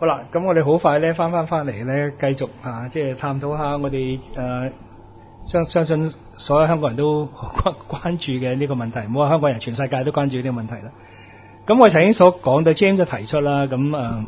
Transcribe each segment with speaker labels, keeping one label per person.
Speaker 1: 好啦，咁我哋好快咧翻嚟咧，繼續即係探討下我哋相信所有香港人都關注嘅呢個問題，唔好話香港人，全世界都關注呢個問題啦。咁我曾經所講到 James 就提出啦，咁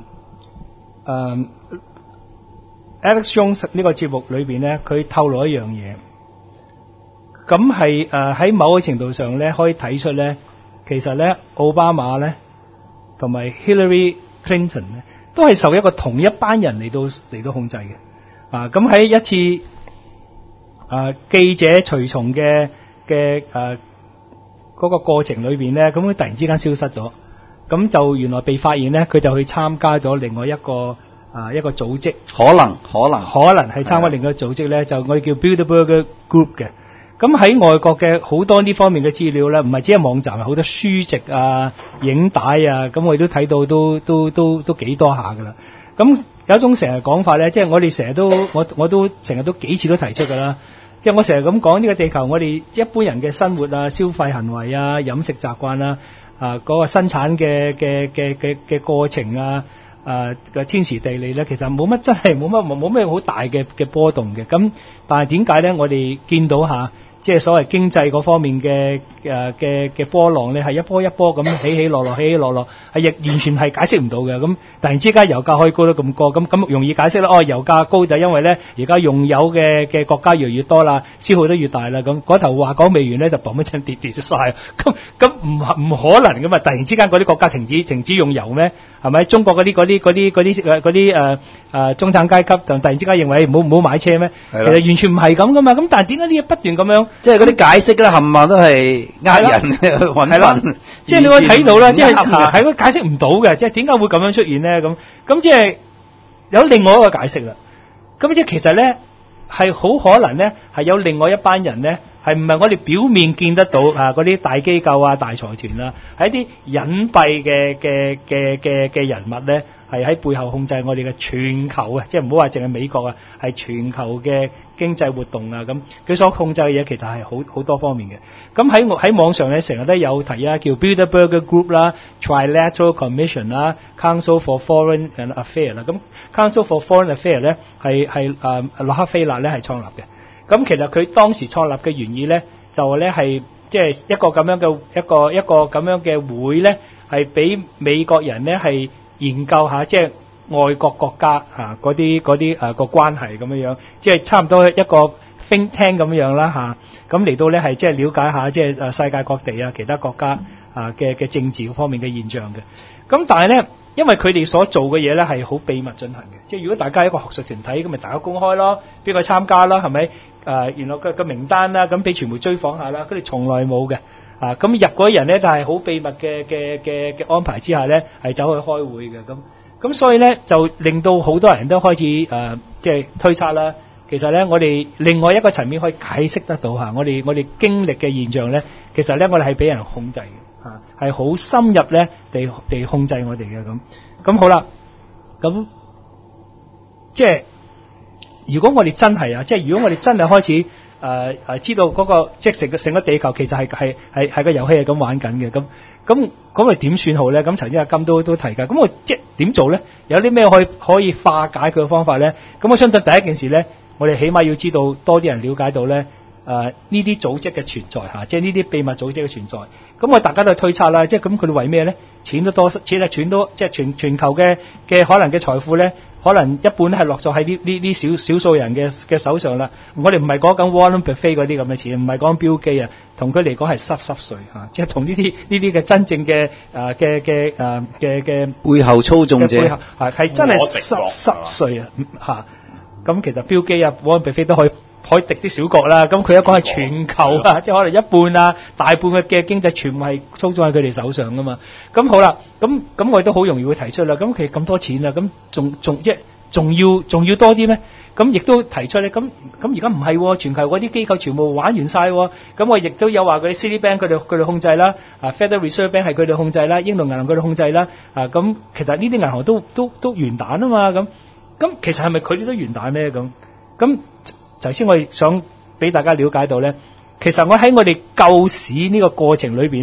Speaker 1: Alex Jones 呢個節目裏邊咧，佢透露一樣嘢，咁係喺某個程度上咧，可以睇出咧，其實咧奧巴馬咧同埋 Hillary Clinton 咧，都係受一個同一班人嚟到控制嘅。咁喺一次記者隨從嘅嗰個過程裏邊咧，咁佢突然之間消失咗，咁就原來被發現咧，佢就去參加咗另外一個組織，可能係參加另外一個組織咧，就我哋叫 Bilderberg Group 嘅。咁喺外國嘅好多呢方面嘅資料咧，唔係只係網站，係好多書籍影帶咁我哋都睇到都幾多下噶啦。咁有一種成日講法咧，即係我哋成日都我都成日都幾次都提出噶啦。即係我成日咁講呢個地球，我哋一般人嘅生活消費行為飲食習慣嗰個生產嘅過程嘅天時地利咧，其實冇乜真係冇咩好大嘅波動嘅。咁但係點解咧？我哋見到即係所謂經濟嗰方面嘅波浪咧，係一波一波咁起起落落，係亦完全係解釋唔到嘅。咁突然之間油價可以高得咁高，咁容易解釋啦。油價高就因為咧而家用油嘅國家越嚟越多啦，消耗得越大啦。咁嗰頭話講未完咧，就嘣一陣跌咗晒。咁唔可能噶嘛？突然之間嗰啲國家停止用油咩？係咪？中國嗰啲中產階級就突然之間認為唔好買車咩？其實完全唔係咁噶嘛。咁但係點解呢嘢不斷咁樣？
Speaker 2: 即係嗰啲解釋咧，冚唪唥都係呃人揾笨。
Speaker 1: 即係你可以睇到啦，即係係都解釋唔到嘅。即係點解會咁樣出現咧？咁即係有另外一個解釋啦。咁即係其實咧係好可能咧係有另外一班人咧。係唔係我哋表面見得到嗰啲大機構大財團係一啲隱蔽嘅人物咧，係喺背後控制我哋嘅全球即係唔好話淨係美國係全球嘅經濟活動咁。佢所控制嘅嘢其實係好多方面嘅。咁喺網上咧成日都有提叫 Bilderberg Group 啦、Trilateral Commission 啦、Council for Foreign Affairs 啦。咁 Council for Foreign Affairs 咧係洛克菲勒咧係創立嘅。咁其實佢當時創立嘅原意咧，就咧係即係一個咁樣嘅一個咁樣嘅會咧，係俾美國人咧係研究下即係外國國家嗰啲個關係咁樣，即係差唔多一個 think tank 咁樣啦咁嚟到咧係即係了解下即係世界各地其他國家嘅政治方面嘅現象嘅。咁但係咧，因為佢哋所做嘅嘢咧係好秘密進行嘅，即係如果大家係一個學術團體咁，咪大家公開咯，邊個參加啦，係咪？原來個名單啦，咁俾傳媒追訪下啦，佢哋從來冇嘅。咁入嗰啲人咧，但係好秘密嘅安排之下咧，係走去開會嘅。咁所以咧就令到好多人都開始即係推測啦。其實咧，我哋另外一個層面可以解釋得到我哋經歷嘅現象咧，其實咧我哋係俾人控制嘅係好深入咧地控制我哋嘅咁好啦。咁即係。如果我哋真係即係如果我哋真係開始知道嗰個即係成個地球其實係個遊戲係咁玩緊嘅，咁我哋點算好咧？咁曾經阿金都提㗎，咁我即係點做咧？有啲咩可以化解佢嘅方法咧？咁我相信第一件事咧，我哋起碼要知道多啲人了解到咧呢啲組織嘅存在即係呢啲秘密組織嘅存在。咁我大家都推測啦，即係咁佢哋為咩咧？錢多，錢多，即係全球嘅可能嘅財富咧。可能一半係落咗喺呢少數人嘅手上啦。我哋唔係講緊 Warren Buffett 嗰啲咁嘅錢，唔係講標記同佢嚟講係濕碎即係同呢啲嘅真正嘅
Speaker 2: 背後操縱者
Speaker 1: 係真係濕碎咁其實標記Warren Buffett 都可以滴啲小角啦。咁佢一講係全球即係可能一半大半嘅經濟全部係操縱喺佢哋手上噶嘛。咁好啦，咁我哋都好容易會提出啦。咁其實咁多錢啦，咁仲要多啲咩？咁亦都提出咧。咁而家唔係全球嗰啲機構全部玩完晒。咁我亦都有話嗰啲 Citibank 佢哋控制啦，Federal Reserve Bank 係佢哋控制啦，英倫銀行佢哋控制啦。咁其實呢啲銀行都完蛋啊嘛。咁其實係咪佢哋都完蛋咧？咁頭先我哋想俾大家了解到咧，其實我喺我哋救市呢個過程裏邊咧，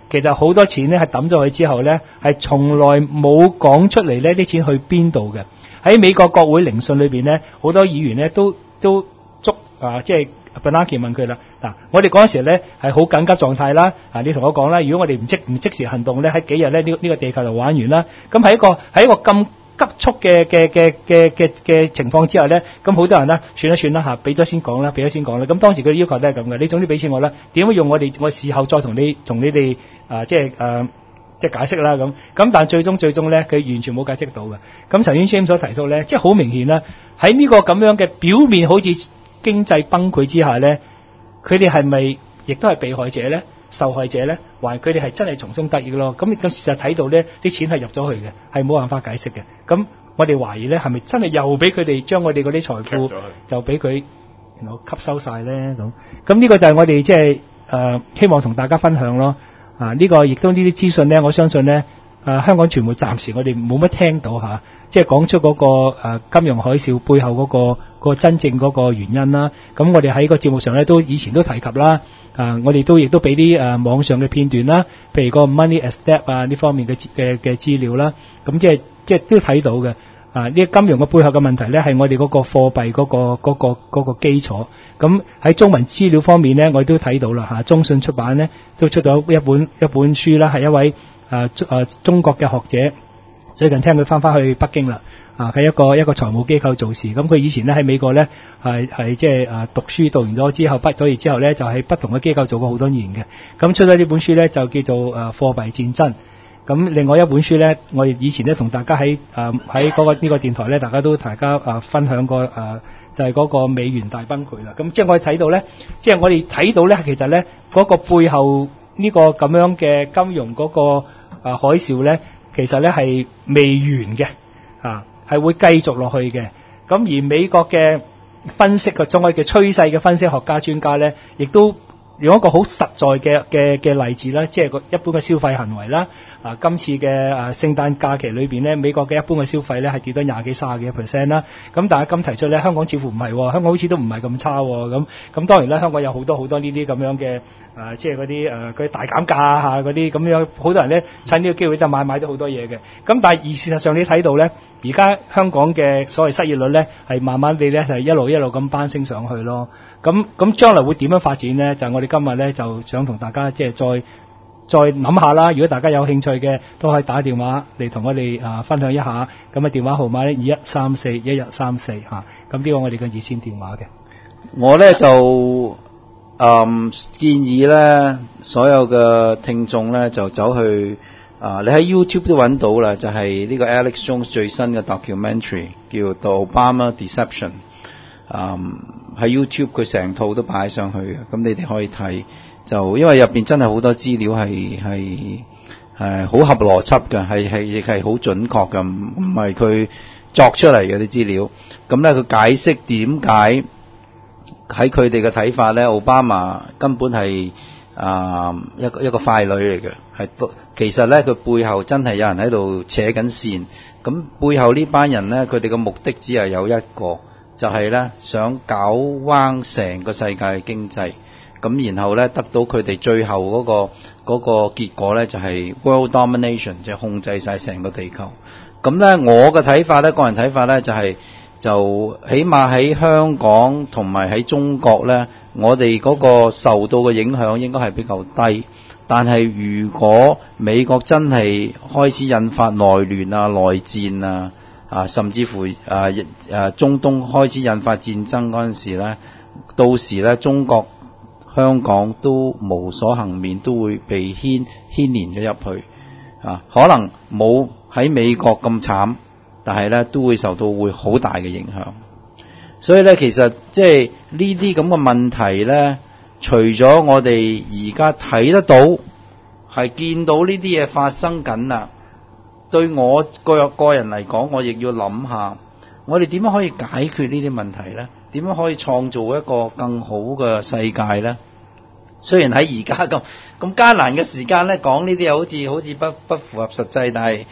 Speaker 1: 其實好多錢咧係抌咗去之後咧，係從來冇講出嚟呢啲錢去邊度嘅。喺美國國會聆訊裏邊咧，好多議員咧都捉即係 Bernanke 問佢啦。嗱，我哋嗰陣時咧係好緊急狀態啦。你同我講啦，如果我哋唔即時行動咧，喺幾日咧呢個地球就玩完啦。咁喺一個咁急速嘅情況之下咧，咁好多人啦，算啦嚇，俾咗先講啦。咁當時佢要求都係咁嘅，你總之俾錢我啦，點樣用我事後再同你哋即係解釋啦咁。但最終咧，佢完全冇解釋到嘅。咁陳婉清所提到咧，即係好明顯啦，喺呢個咁樣嘅表面好似經濟崩潰之下咧，佢哋係咪亦都係被害者咧、受害者咧？還佢哋係真係從中得益咯？咁事實睇到咧，啲錢係入咗去嘅，係冇辦法解釋嘅。咁我哋懷疑咧，係咪真係又俾佢哋將我哋嗰啲財富就俾佢吸收晒咧？咁呢個就係我哋即係希望同大家分享咯。呢個亦都呢啲資訊咧，我相信咧，香港傳媒暫時我哋冇乜聽到嚇，即係講出嗰個金融海嘯背後嗰個真正嗰個原因啦。咁我哋喺個節目上咧以前都提及啦。我哋亦都俾啲網上嘅片段啦，譬如個 Money as Debt 呢方面嘅資料啦。咁即係都睇到嘅。呢金融嘅背後嘅問題咧，係我哋嗰個貨幣嗰個基礎。咁喺中文資料方面咧，我哋都睇到啦嚇。中信出版咧都出咗一本書啦，係一位中國嘅學者。最近聽佢翻去北京啦，喺一個財務機構做事。咁佢以前咧喺美國咧係即係讀書讀完咗之後畢咗業之後咧，就喺不同嘅機構做過好多年嘅。咁出咗呢本書咧就叫做貨幣戰爭。咁另外一本書咧，我哋以前咧同大家喺呢個電台咧，大家分享過就係嗰個美元大崩潰啦。咁即係我哋睇到咧，其實咧嗰個背後呢個咁樣嘅金融嗰個海嘯咧，其實咧係未完嘅，係會繼續落去嘅。咁而美國嘅分析嘅中嘅趨勢嘅分析學家專家咧，亦都用一個好實在嘅例子啦，即係個一般嘅消費行為啦。今次嘅聖誕假期裏邊咧，美國嘅一般嘅消費咧係跌咗20幾30幾%啦。咁但係咁提出咧，香港似乎唔係喎，香港好似都唔係咁差喎。咁當然啦，香港有好多呢啲咁樣嘅即係嗰啲大減價嚇嗰啲咁樣，好多人咧趁呢個機會就買咗好多嘢嘅。咁但係事實上你睇到咧，而家香港嘅所謂失業率咧係慢慢地咧係一路咁攀升上去咯。咁將來會點樣發展咧？就係我哋今日咧就想同大家即係再諗下啦。如果大家有興趣嘅，都可以打電話嚟同我哋分享一下。咁嘅電話號碼咧21341134嚇。咁呢個我哋嘅熱線電話嘅。
Speaker 2: 我咧就建議咧所有嘅聽眾咧就走去你喺 YouTube 都揾到啦，就係呢個 Alex Jones 最新嘅 documentary 叫 The Obama Deception。喺 YouTube 佢成套都擺上去嘅，咁你哋可以睇。就因為入邊真係好多資料係好合邏輯嘅，亦係好準確嘅，唔係佢作出嚟嘅啲資料。咁咧佢解釋點解喺佢哋嘅睇法咧，奧巴馬根本係一個傀儡嚟嘅，其實咧佢背後真係有人喺度扯緊線。咁背後呢班人咧，佢哋嘅目的只係有一個，就係咧想搞彎成個世界嘅經濟。咁然後咧得到佢哋最後嗰個結果咧，就係 world domination， 即係控制晒成個地球。咁咧我嘅睇法咧，個人睇法咧就起碼喺香港同埋喺中國咧，我哋嗰個受到嘅影響應該係比較低。但係如果美國真係開始引發內亂啊、內戰啊，甚至乎中東開始引發戰爭嗰陣時咧，到時咧中國香港都無所幸免，都會被牽連咗入去可能冇喺美國咁慘，但係咧都會受到會好大嘅影響。所以咧其實即係呢啲咁嘅問題咧，除咗我哋而家睇得到係見到呢啲嘢發生緊啦，對我個人嚟講，我亦要諗下我哋點樣可以解決呢啲問題咧？點樣可以創造一個更好嘅世界咧？雖然喺而家咁艱難嘅時間咧，講呢啲好似不符合實際，但係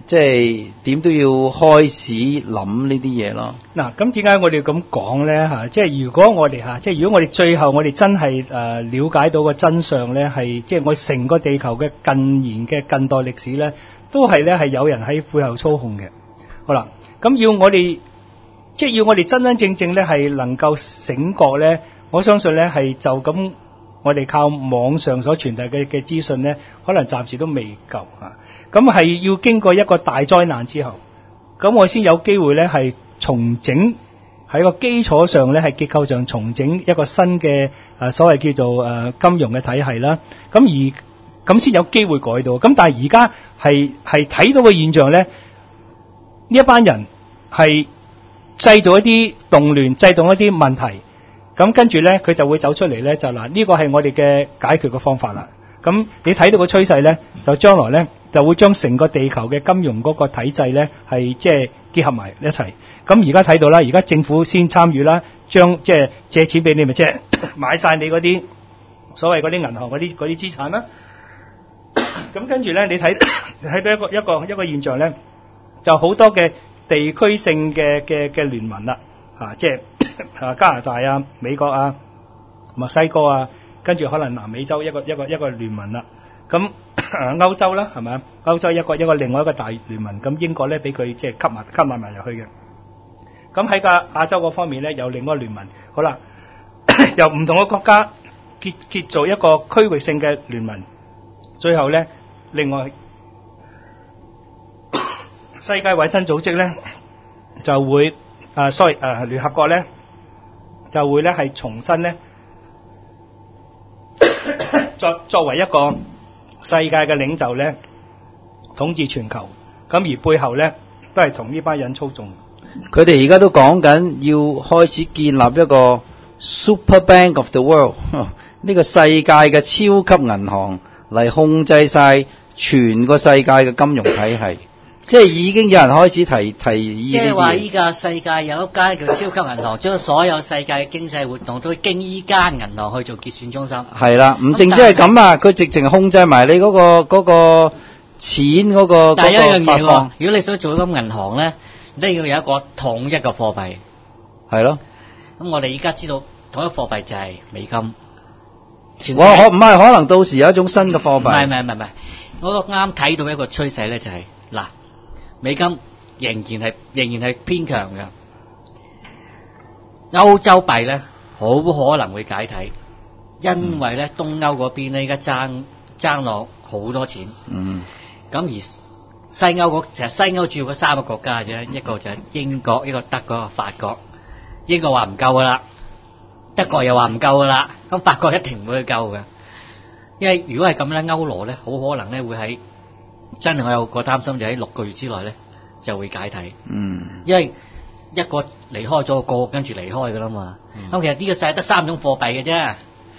Speaker 2: 即係點都要開始諗呢啲嘢咯。
Speaker 1: 嗱，咁點解我哋咁講咧？即係如果我哋即係如果我哋最後我哋真係了解到個真相咧，係即係我成個地球嘅近代歷史咧，都係咧係有人喺背後操控嘅。好啦，咁要我哋真真正正咧係能夠醒覺咧，我相信咧係就咁，我哋靠網上所傳遞嘅資訊咧，可能暫時都未夠啊。咁係要經過一個大災難之後，咁我先有機會咧係重整喺個基礎上咧係結構上重整一個新嘅所謂叫做金融嘅體系啦。咁先有機會改到。咁但係而家係睇到嘅現象咧，呢一班人係製造一啲動亂，製造一啲問題。咁跟住咧，佢就會走出嚟咧，就嗱呢個係我哋嘅解決嘅方法啦。咁你睇到個趨勢咧，就將來咧就會將成個地球嘅金融嗰個體制咧係即係結合埋一齊。咁而家睇到啦，而家政府先參與啦，將即係借錢俾你，咪即係買晒你嗰啲所謂嗰啲銀行嗰啲資產啦。咁跟住咧，你睇到一個現象咧，就好多嘅地區性嘅聯盟啦，即係加拿大啊、美國啊、墨西哥啊。跟住可能南美洲一個聯盟啦，咁歐洲啦係咪啊？歐洲一個另外一個大聯盟，咁英國咧俾佢即係吸埋入去嘅。咁喺個亞洲嗰方面咧有另外一個聯盟，好啦，由唔同嘅國家結做一個區域性嘅聯盟，最後咧另外世界衛生組織咧就會聯合國咧就會咧係重新咧。作為一個世界嘅領袖咧，統治全球，咁而背後咧都係同呢班人操縱。
Speaker 2: 佢哋而家都講緊要開始建立一個 Super Bank of the World， 呢個世界嘅超級銀行嚟控制晒全個世界嘅金融體系。即係已經有人開始提議，
Speaker 3: 即係話依家世界有一間叫超級銀行，將所有世界嘅經濟活動都經依間銀行去做結算中心。係
Speaker 2: 啦，唔淨止係咁啊，佢直情控制埋你嗰個錢嗰個。
Speaker 3: 但係一樣嘢喎，如果你想做咁銀行咧，你要有一個統一嘅貨幣。
Speaker 2: 係咯。
Speaker 3: 咁我哋依家知道統一貨幣就係美金。
Speaker 2: 唔係可能到時有一種新嘅貨幣。
Speaker 3: 唔係，我啱睇到一個趨勢咧，就係嗱。美金仍然係偏強嘅，歐洲幣咧好可能會解體，因為咧東歐嗰邊咧而家爭落好多錢。咁而西歐其實西歐主要嗰三個國家啫，一個就係英國，一個德國，一個法國。英國話唔夠噶啦，德國又話唔夠噶啦，咁法國一定唔會去夠嘅，因為如果係咁咧，歐羅咧好可能咧會喺。真係我有個擔心，就喺6個月之內咧就會解體。因為一個離開咗個跟住離開噶啦嘛。咁其實呢個世界得3種貨幣嘅啫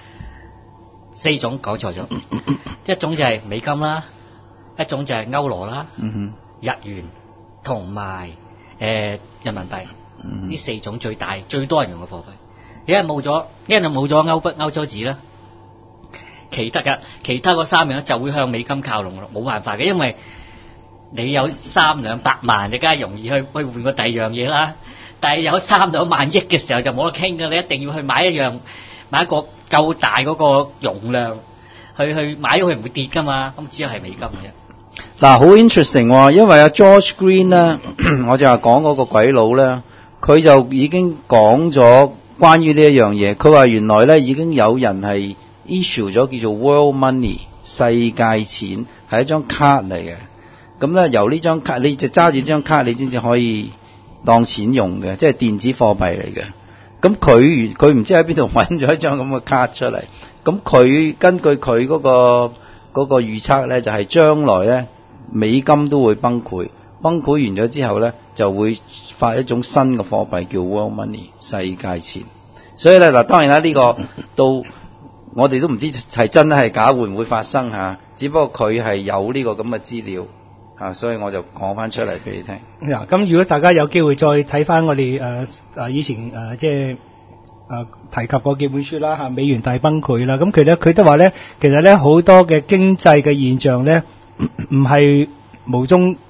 Speaker 3: ，4種講錯咗。一種就係美金啦，一種就係歐羅啦，日元同埋人民幣。呢4種最多人用嘅貨幣。一係冇咗歐洲紙啦。其他嗰3樣就會向美金靠攏咯，冇辦法嘅，因為你有300-200萬，你梗係容易去換個第二樣嘢啦。但係有300萬億嘅時候就冇得傾㗎，你一定要去買一個夠大嗰個容量，去買咗佢唔會跌㗎嘛。咁只有係美金嘅。
Speaker 2: 嗱，好 interesting 喎，因為阿 George Green 咧，我就話講嗰個鬼佬咧，佢就已經講咗關於呢一樣嘢。佢話原來咧已經有人係issue 咗叫做 World Money 世界錢，係一張卡嚟嘅。咁咧由呢張卡，你就揸住呢張卡，你先至可以當錢用嘅，即係電子貨幣嚟嘅。咁佢唔知喺邊度揾咗一張咁嘅卡出嚟。咁佢根據佢嗰個預測咧，就係將來咧美金都會崩潰完咗之後咧，就會發一種新嘅貨幣叫 World Money 世界錢。所以咧嗱，當然啦，呢個到我哋都唔知係真係假，會唔會發生嚇？只不過佢係有呢個咁嘅資料嚇，所以我就講翻出嚟俾你聽。
Speaker 1: 嗱，咁如果大家有機會再睇翻我哋以前即係提及過幾本書啦嚇，美元大崩潰啦，咁佢都話咧，其實咧好多嘅經濟嘅現象咧唔係無中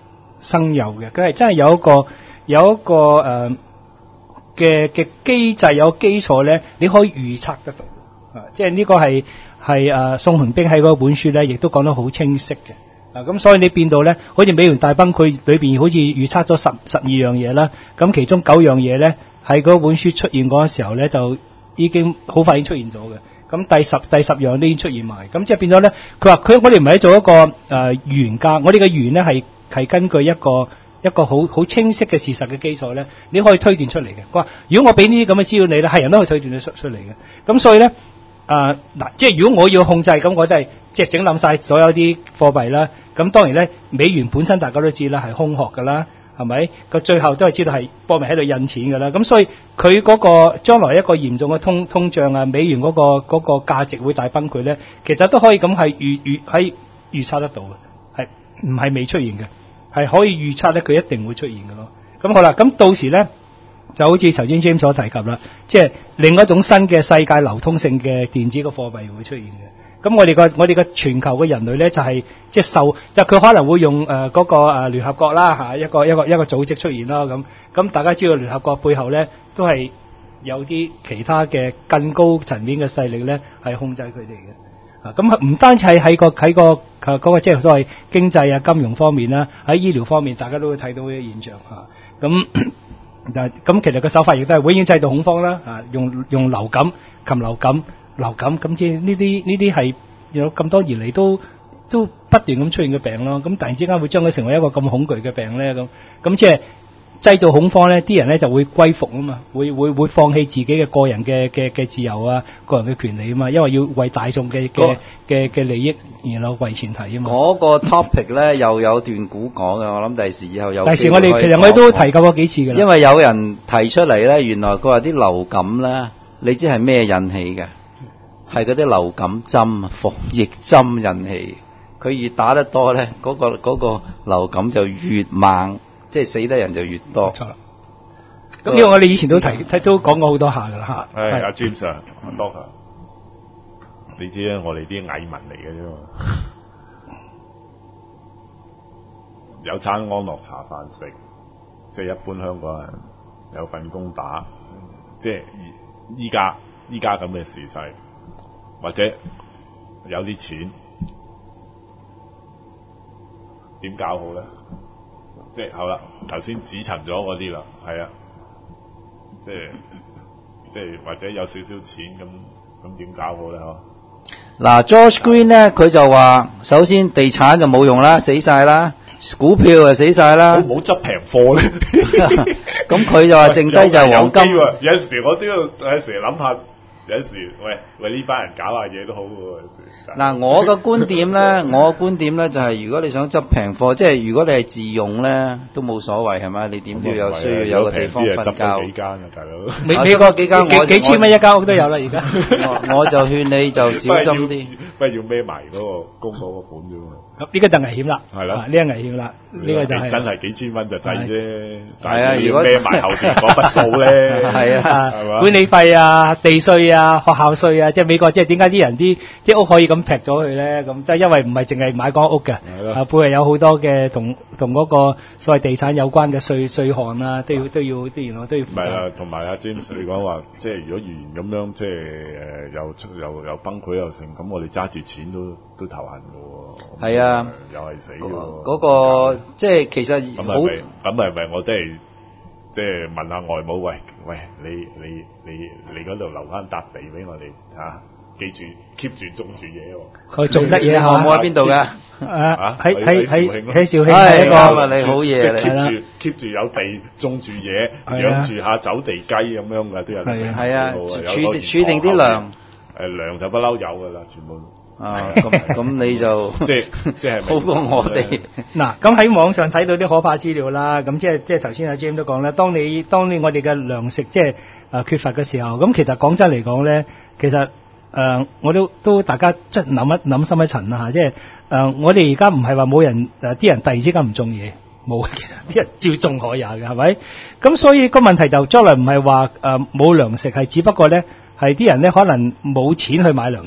Speaker 1: 生有嘅，佢係真係有一個嘅機制，有基礎咧，你可以預測得到即係呢個係宋鴻兵喺嗰本書咧，亦都講得好清晰嘅。咁所以你變到咧，好似美元大崩潰裏邊好似預測咗12樣嘢啦，咁其中9樣嘢咧喺嗰本書出現嗰個時候咧，就已經好快已經出現咗嘅。咁第十樣都已經出現埋，咁即係變咗咧，佢話我哋唔係做一個預言家，我哋嘅預言咧係根據一個好清晰嘅事實嘅基礎咧，你可以推斷出嚟嘅。佢話如果我俾呢啲咁嘅資料你咧，係人都可以推斷得出嚟嘅。咁所以咧即係如果我要控制，咁我真係即係整冧晒所有啲貨幣啦。咁當然咧，美元本身大家都知啦，係空殼噶啦，係咪？個最後都係知道係搏命喺度印錢噶啦。咁所以佢嗰個將來一個嚴重嘅通脹啊，美元嗰個價值會大崩潰咧，其實都可以咁係預測得到嘅，係唔係未出現嘅？係可以預測咧，佢一定會出現嘅咯。咁好啦，咁到時咧就好似頭先 James 所提及啦，即係另一種新嘅世界流通性嘅電子嘅貨幣會出現嘅。咁我哋嘅全球嘅人類咧就係即係就佢可能會用嗰個聯合國啦嚇，一個組織出現啦咁大家知道聯合國背後咧都係有啲其他嘅更高層面嘅勢力咧係控制佢哋嘅。咁唔單止係喺嗰個即係所謂經濟啊金融方面啦，喺醫療方面大家都會睇到呢個現象嚇。咁其實個手法亦都係永遠製造恐慌啦用流感、禽流感。咁即係呢啲係有咁多年嚟都不斷咁出現嘅病咯。咁突然之間會將佢成為一個咁恐懼嘅病咧，咁即係製造恐慌咧，啲人咧就會歸服啊嘛，會放棄自己嘅個人嘅自由啊，個人嘅權利啊嘛，因為要為大眾嘅利益然後為前提啊嘛。
Speaker 2: 嗰個 topic 咧又有段古講嘅，我諗第時以後有。
Speaker 1: 第時我哋都提及過幾次㗎啦。
Speaker 2: 因為有人提出嚟咧，原來佢話啲流感咧，你知係咩引起嘅？係嗰啲流感針、防疫針引起，佢越打得多咧，嗰個流感就越猛，即係死得人就越多。
Speaker 1: 冇錯啦。咁呢個我哋以前都都講過好多下噶啦嚇。
Speaker 4: 係阿 James 啊，多謝。你知咧，我哋啲蟻民嚟嘅啫嘛，有餐安樂茶飯食，即係一般香港人有份工打，即係依家咁嘅時勢。或者有啲錢點搞好咧？即係好啦，頭先指陳咗嗰啲啦，係啊，即係或者有少少錢咁點搞好咧？
Speaker 2: 嗱 ，George Green 咧，佢就話：首先地產就冇用啦，死晒啦；股票就死晒啦。
Speaker 4: 冇執平貨咧。
Speaker 2: 咁佢就話剩低就係黃金。
Speaker 4: 有陣時我都有陣時諗下。有時喂呢班人搞下嘢都好喎。
Speaker 2: 嗱，我嘅觀點咧就係，如果你想執平貨，即係如果你係自用咧，都冇所謂係咪？你點都有需要有個地方瞓覺。
Speaker 4: 執幾間啊，大佬？
Speaker 2: 美國幾間
Speaker 1: 幾千蚊一間屋都有啦，而家。
Speaker 2: 我就勸你就小心啲。
Speaker 4: 不過要孭埋嗰個供嗰個款啫嘛。
Speaker 1: 咁呢個就危險啦。
Speaker 4: 係啦，
Speaker 1: 呢個危險啦。呢個就係
Speaker 4: 真係幾千蚊就滯啫。
Speaker 2: 係啊，如果
Speaker 4: 孭埋後邊嗰筆數咧，
Speaker 2: 係啊，
Speaker 4: 係嘛？
Speaker 1: 管理費啊、地稅啊、學校稅啊，即係美國即係點解啲人啲屋可以咁劈咗佢咧？咁即係因為唔係淨係買間屋嘅，背後有好多嘅同嗰個所謂地產有關嘅稅項啊，都要原來都要負責。唔係
Speaker 4: 啦，同埋阿 James 你講話，即係如果預言咁樣，即係又崩潰又成，咁我哋揸住錢都頭痕嘅喎。
Speaker 2: 係啊，
Speaker 4: 又係死嘅喎。
Speaker 2: 嗰個即係其實好。
Speaker 4: 咁係咪我都係即係問下外母，喂，你嗰度留翻笪地俾我哋嚇，記住 keep 住種住嘢喎。
Speaker 1: 佢種得嘢嚇，
Speaker 2: 外母喺邊度㗎？
Speaker 1: 喺肇慶
Speaker 2: 係一個你好嘢嚟。
Speaker 4: keep 住有地種住嘢，養住下走地雞咁樣嘅都有得食。
Speaker 2: 係啊，儲定啲糧。
Speaker 4: 糧就不嬲有㗎啦，全部。
Speaker 2: 咁你就
Speaker 4: 即係
Speaker 2: 好過我哋。
Speaker 1: 嗱，咁喺網上睇到啲可怕資料啦，咁即係頭先阿 James 都講啦，當你我哋嘅糧食即係缺乏嘅時候，咁其實講真嚟講咧，其實我都大家即係諗深一層啦嚇，即係我哋而家唔係話冇人啲人突然之間唔種嘢，冇，其實啲人照種可也嘅，係咪？咁所以個問題就將來唔係話冇糧食，係只不過咧係啲人咧可能冇錢去買糧食。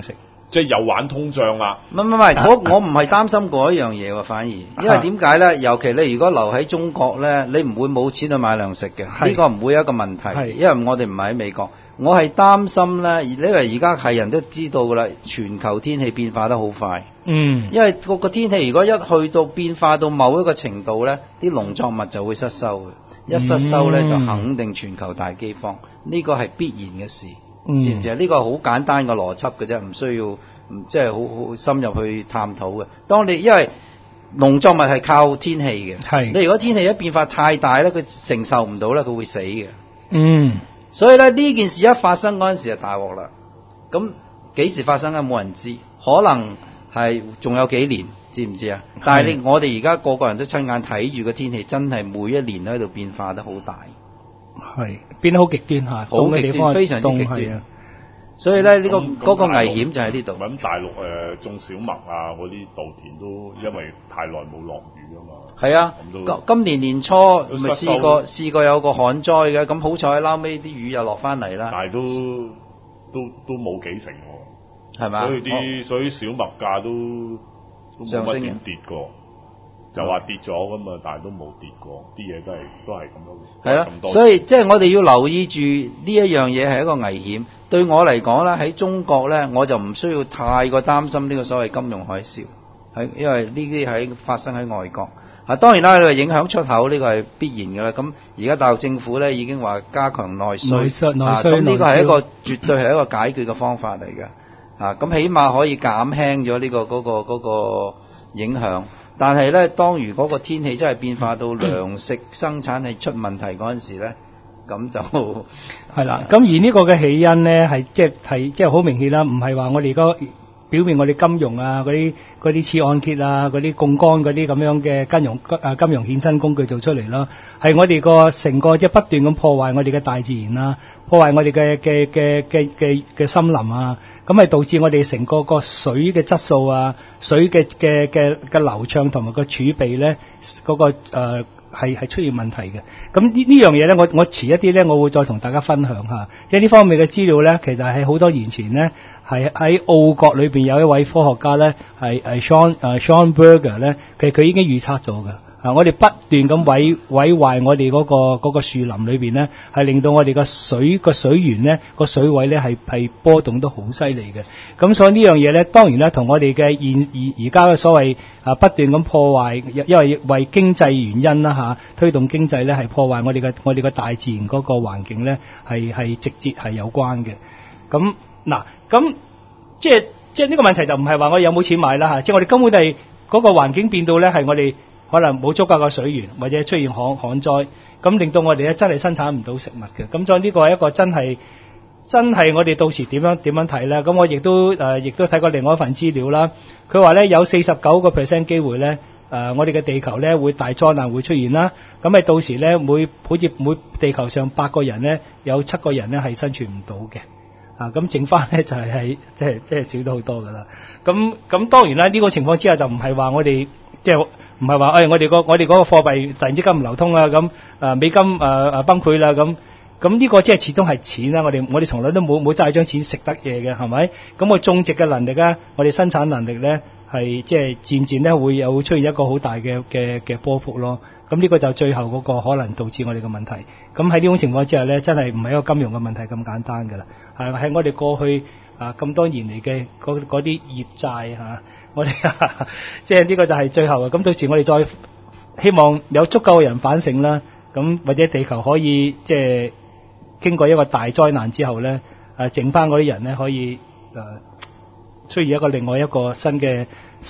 Speaker 4: 即係又玩通脹啦。
Speaker 2: 唔，我唔係擔心嗰一樣嘢喎，反而，因為點解咧？尤其你如果留喺中國咧，你唔會冇錢去買糧食嘅，呢個唔會有一個問題，因為我哋唔係喺美國。我係擔心咧，因為而家係人都知道㗎啦，全球天氣變化得好快。因為個天氣如果一去到變化到某一個程度咧，啲農作物就會失收嘅，一失收咧就肯定全球大饑荒，呢個係必然嘅事。知唔知啊？呢個好簡單嘅邏輯嘅啫，唔需要即係好深入去探討嘅。因為農作物係靠天氣嘅，你如果天氣一變化太大咧，佢承受唔到咧，佢會死嘅。所以咧呢件事一發生嗰陣時就大鑊啦。咁幾時發生咧？冇人知，可能係仲有幾年，知唔知啊？但係我哋而家個人都親眼睇住個天氣，真係每一年都喺度變化得好大。
Speaker 1: 變得好極端嚇，
Speaker 2: 好極端，非常之極端。所以咧，呢個危險就喺呢度。
Speaker 4: 咁大陸種小麥啊，嗰啲稻田都因為太耐冇落雨啊嘛。係啊，
Speaker 2: 今年年初咪試過有個旱災嘅，咁好彩撈尾啲雨又落翻嚟啦。
Speaker 4: 但係都冇幾成喎，
Speaker 2: 係嘛？
Speaker 4: 所以小麥價都冇乜點跌過。就話跌咗咁嘛，但係都冇跌過，啲嘢都係咁多。係啦，
Speaker 2: 所以即係我哋要留意住呢一樣嘢係一個危險。對我嚟講咧，喺中國咧，我就唔需要太過擔心呢個所謂金融海嘯，因為呢啲係發生喺外國。當然啦，你話影響出口呢個係必然㗎啦。咁而家大陸政府咧已經話加強內需，咁呢個係一個絕對係一個解決嘅方法嚟嘅。咁起碼可以減輕咗呢個嗰個影響。但係咧，當如果個天氣真係變化到糧食生產係出問題嗰陣時咧，咁就
Speaker 1: 係啦。咁而呢個嘅起因咧，係即係好明顯啦，唔係話我哋表面我哋金融啊嗰啲次按揭啊嗰啲槓桿嗰啲咁樣嘅金融衍生工具做出嚟啦，係我哋個成個即係不斷咁破壞我哋嘅大自然啊，破壞我哋嘅森林啊。咁係導致我哋成個水嘅質素啊，水嘅流暢同埋個儲備咧，係出現問題嘅。咁呢樣嘢咧，我遲一啲咧，我會再同大家分享下。即係呢方面嘅資料咧，其實係好多年前咧，係喺澳國裏邊有一位科學家咧，係Sean Berger 咧，佢已經預測咗嘅。我哋不斷咁毀壞我哋嗰個樹林裏邊咧，係令到我哋個水源咧個水位咧係波動得好犀利嘅。咁所以呢樣嘢咧，當然咧同我哋嘅而家嘅所謂不斷咁破壞，因為經濟原因啦推動經濟咧係破壞我哋嘅大自然嗰個環境咧係直接係有關嘅。咁即係呢個問題就唔係話我哋有冇錢買啦即係我哋根本係嗰個環境變到咧係我哋可能冇足夠嘅水源，或者出現旱災，咁令到我哋咧真係生產唔到食物嘅。咁所以呢個係一個真係我哋到時點樣睇咧？咁我亦都睇過另外一份資料啦。佢話咧有 49% 機會咧，我哋嘅地球咧會大災難會出現啦。咁係到時咧好似每地球上8個人咧有7個人咧係生存唔到嘅。咁剩翻咧就係即係少咗好多噶啦。咁當然啦，呢個情況之下就唔係話我哋即係。唔係話我哋嗰個貨幣突然之間唔流通啦，咁美金崩潰啦，咁呢個即係始終係錢啦。我哋從來都冇揸張錢食得嘢嘅，係咪？咁我種植嘅能力啊，我哋生產能力咧係即係漸漸咧會出現一個好大嘅波幅咯。咁呢個就最後嗰個可能導致我哋嘅問題。咁喺呢種情況之下咧，真係唔係一個金融嘅問題咁簡單㗎啦，係我哋過去咁多年嚟嘅嗰啲業債我哋即係呢個就係最後嘅。咁到時我哋再希望有足夠嘅人反省啦，咁或者地球可以即係經過一個大災難之後咧，剩翻嗰啲人咧可以出現另外一個新嘅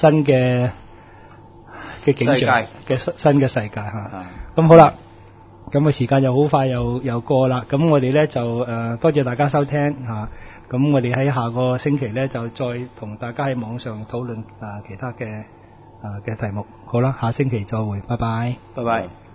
Speaker 1: 景象嘅新嘅世界咁好啦，咁個時間又好快又過啦。咁我哋咧就多謝大家收聽咁我哋喺下個星期咧就再同大家喺網上討論其他嘅題目。好啦，下星期再會，拜拜，
Speaker 2: 拜拜。